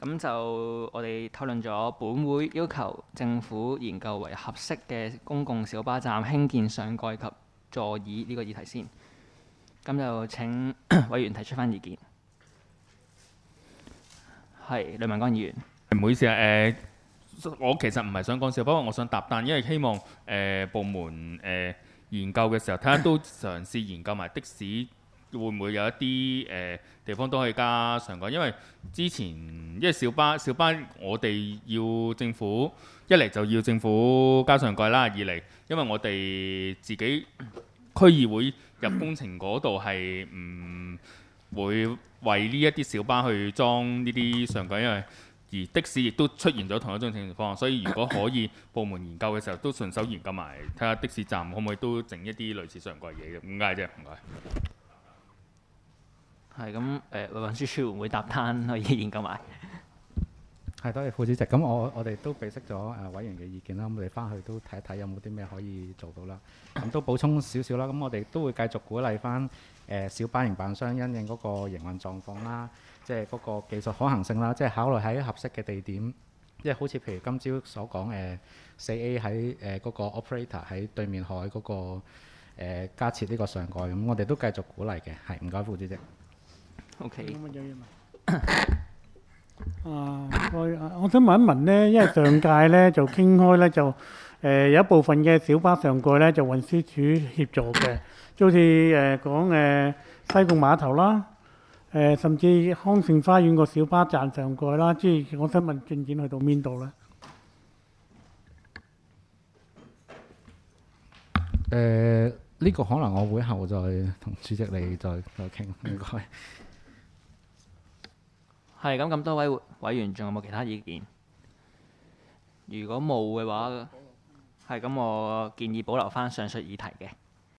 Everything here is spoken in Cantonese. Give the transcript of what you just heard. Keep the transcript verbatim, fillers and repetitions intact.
咁就我哋討論咗本會要求政府研究為合適嘅公共小巴站興建上蓋及座椅呢個議題先。咁就請委員提出翻意見。係呂文光議員。 唔好意思啊，誒、呃，我其實唔係想講笑，不過我想答單，因為希望誒、呃、部門誒、呃、研究嘅時候，睇下都嘗試研究埋的士會唔會有一啲誒、呃、地方都可以加上蓋，因為之前因為小巴小巴我哋要政府一嚟就要政府加上蓋啦，二嚟因為我哋自己區議會入工程嗰度係唔會為呢一啲小巴去裝呢啲上蓋，因為而的士亦都出現咗同一種情況，所以如果可以部門研究嘅時候，都順手研究埋睇下的士站可唔可以都整一啲類似上蓋嘢嘅，點解啫？唔該。 係咁誒，運輸署會唔會搭單可以研究埋？ 係，多謝副主席。咁我我哋都備悉咗誒委員嘅意見啦，咁我哋翻去都睇一睇有冇啲咩可以做到啦。咁都補充少少啦。咁我哋都會繼續鼓勵翻誒小巴營辦商因應嗰個營運狀況啦，即係嗰個技術可行性啦，即係考慮喺合適嘅地點，即係好似譬如今朝所講誒四 A 喺誒嗰個 operator 喺對面海嗰個誒加設呢個上蓋，咁我哋都繼續鼓勵嘅。係，唔該副主席。 OK。 啊，我我想問一問呢，因為上屆呢就傾開呢，就誒、呃、有一部分嘅小巴上蓋呢就運輸署協助嘅，就好似誒講誒西貢碼頭啦，誒、呃、甚至康盛花園個小巴站上蓋啦，即係我想問進展去到邊度呢？ 誒、呃，呢、這個可能我會後再同主席你再再傾，唔該。 係咁，咁多位委員仲有冇其他意見？如果冇嘅話，係咁，我建議保留翻上述議題嘅。